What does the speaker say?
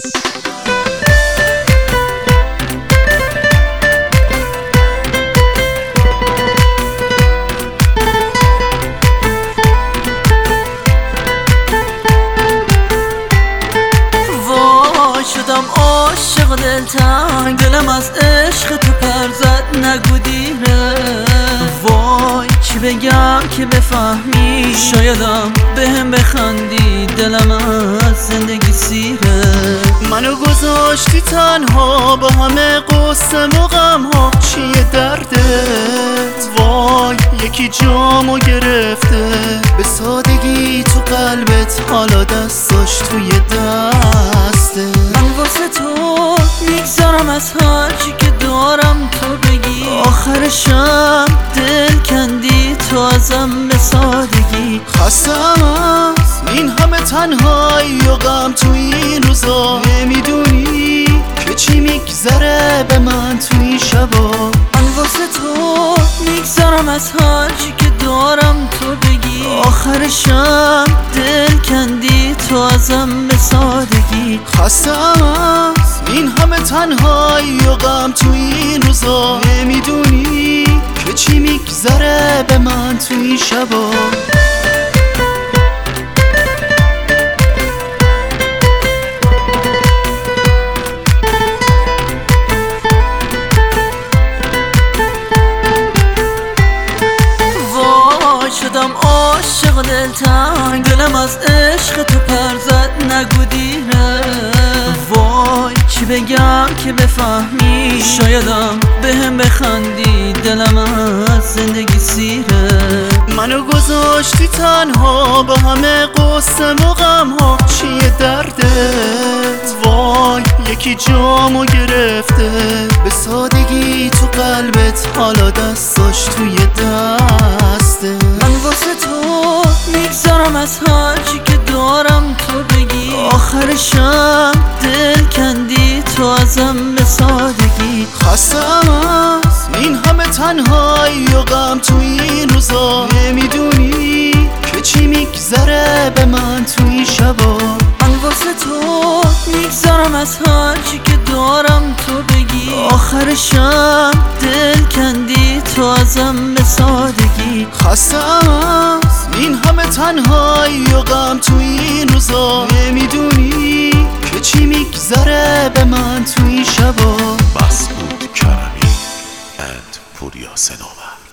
شدم عاشق دلتنگ، دلم از عشق تو پر زد نگو دیره. وای چی بگم که بفهمی، شایدم بهم بخندی، دلم از زندگی سیره. منو گذاشتی تنها با همه قصه و غم ها، چیه دردت؟ وای یکی جامو گرفته به سادگی تو قلبت، حالا دستاش توی دسته. من واسه تو میگذارم از هرچی که دارم تو بگی، آخرشم دل کندی تو ازم به سادگی. خستم از این همه تنهایی و غم تو این روزا، نمیدونی که چی میگذره به من تو این شبا. من واسه تو میگذارم از هرچی که دارم تو بگی، آخرشم دل کندی تو ازم به سادگی. خستم از این همه تنهایی و غم تو این روزا، نمیدونی که چی میگذره به من تو این شبا. شدم عاشق دلتنگ، دلم از عشق تو پر زد نگو دیره. وای چی بگم که بفهمی، شایدم بهم بخندی، دلم از زندگی سیره. منو گذاشتی تنها با همه قصه و غم ها، چیه دردت؟ وای یکی جامو گرفته به سادگی تو قلبت، حالا دستاش توی دسته. من واسه تو میگذارم از هرچی که دارم تو بگی، آخرشم دل کندی تو ازم به سادگی. خستم از این همه تنهایی و غم تو این روزا، نمیدونی که چی میگذره به من تو این شبا. من واسه تو میگذارم از هرچی که دارم تو بگی، آخرشم دل کندی تو ازم به سادگی. خستم از این همه تنهایی و غم تو این روزا، نمیدونی که چی میگذره به من تو این شبا. مسعود کرمی and پوریا سنوبر.